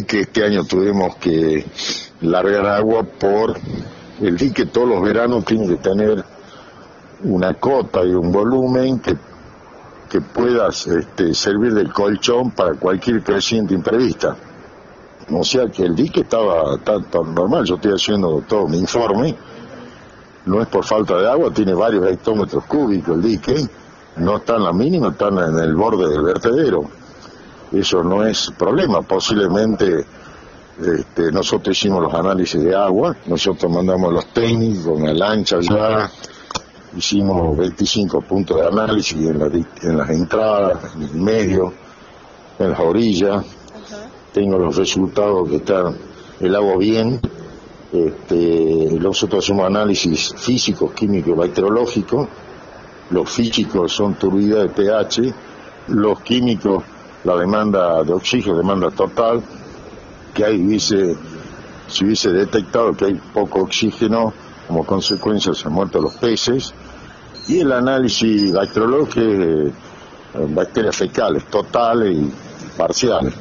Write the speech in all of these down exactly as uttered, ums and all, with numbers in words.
dique. Este año tuvimos que largar agua por el dique. Todos los veranos tiene que tener una cota y un volumen que, que pueda este, servir de colchón para cualquier creciente imprevista. O sea que el dique estaba tanto normal. Yo estoy haciendo todo mi informe. No es por falta de agua, tiene varios hectómetros cúbicos el dique. No está en la mínima, está en el borde del vertedero. Eso no es problema. Posiblemente este, nosotros hicimos los análisis de agua, nosotros mandamos los técnicos con la lancha ya, hicimos veinticinco puntos de análisis en, la, en las entradas, en el medio, en las orillas. Uh-huh. Tengo los resultados que está el agua bien. Este, nosotros hacemos análisis físicos, químicos, bacteriológicos. Los físicos son turbidez de pH, los químicos, la demanda de oxígeno, demanda total, que hay, dice, si hubiese detectado que hay poco oxígeno, como consecuencia se han muerto los peces, y el análisis bacteriológico es eh, bacterias fecales, totales y parciales.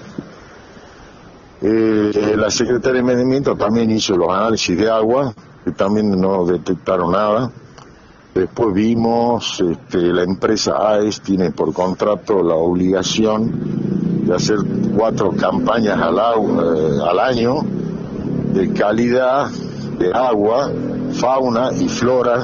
Eh, la Secretaría de Medio Ambiente también hizo los análisis de agua, que también no detectaron nada. Después vimos, este, la empresa A E S tiene por contrato la obligación de hacer cuatro campañas al, agua, eh, al año de calidad de agua, fauna y flora,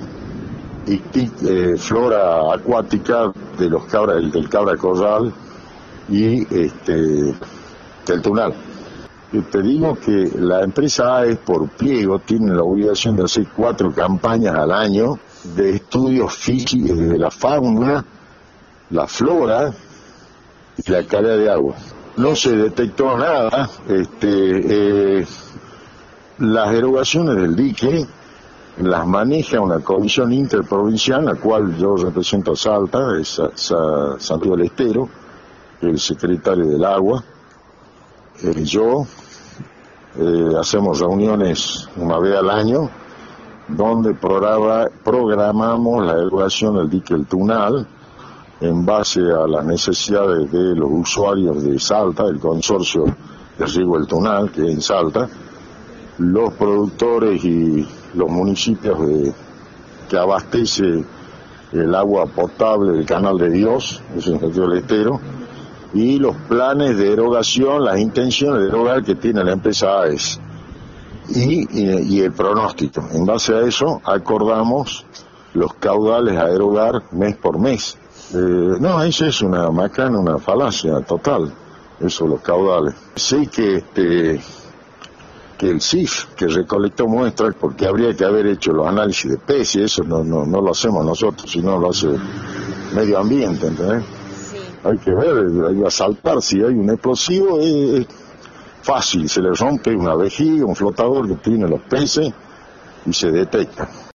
y eh, flora acuática de los cabra, del cabra corral y este, del tunal. Y te digo que la empresa A E S por pliego tiene la obligación de hacer cuatro campañas al año de estudios físicos de la fauna, la flora y la calidad de agua. No se detectó nada. Este, eh, las erogaciones del dique las maneja una comisión interprovincial, la cual yo represento a Salta, es a, a Santiago del Estero, el secretario del agua, eh, yo, eh, hacemos reuniones una vez al año, donde programa, programamos la erogación del dique El Tunal en base a las necesidades de los usuarios de Salta, el consorcio de riego El Tunal, que es en Salta, los productores y los municipios de, que abastece el agua potable del Canal de Dios, es en Santiago del Estero, y los planes de erogación, las intenciones de erogar que tiene la empresa A E S. Y, y, y el pronóstico. En base a eso acordamos los caudales a erogar mes por mes. Eh, no, eso es una macana, una falacia total, eso, los caudales. Sé que este que el C I F, que recolectó muestras, porque habría que haber hecho los análisis de peces, eso no, no, no lo hacemos nosotros, sino lo hace medio ambiente, ¿entendés? Sí. Hay que ver, hay que saltar, si hay un explosivo, es... Eh, fácil, se le rompe una vejiga, un flotador que tiene los peces y se detecta.